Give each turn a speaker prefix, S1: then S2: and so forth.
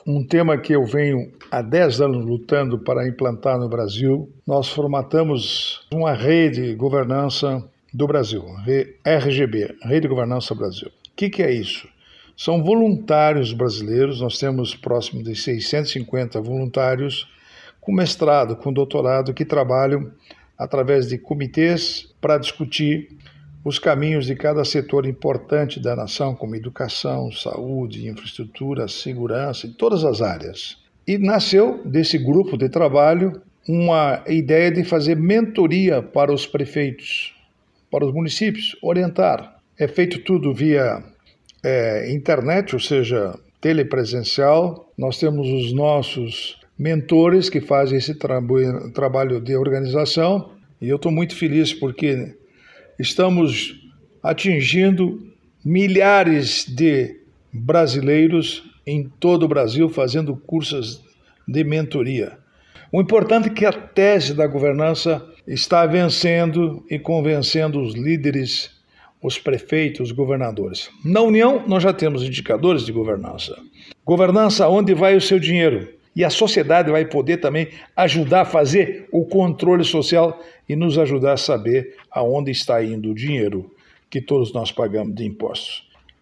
S1: um tema que eu venho há 10 anos lutando para implantar no Brasil. Nós formatamos uma rede de governança do Brasil, RGB, Rede de Governança Brasil. O que é isso? São voluntários brasileiros, nós temos próximo de 650 voluntários com mestrado, com doutorado, que trabalham através de comitês para discutir os caminhos de cada setor importante da nação, como educação, saúde, infraestrutura, segurança, em todas as áreas. E nasceu desse grupo de trabalho uma ideia de fazer mentoria para os prefeitos, para os municípios, orientar. É feito tudo via internet, ou seja, telepresencial. Nós temos os nossos mentores que fazem esse trabalho de organização e eu estou muito feliz porque estamos atingindo milhares de brasileiros em todo o Brasil fazendo cursos de mentoria. O importante é que a tese da governança está vencendo e convencendo os líderes, os prefeitos, os governadores. Na União, nós já temos indicadores de governança. Governança, onde vai o seu dinheiro? E a sociedade vai poder também ajudar a fazer o controle social e nos ajudar a saber aonde está indo o dinheiro que todos nós pagamos de impostos.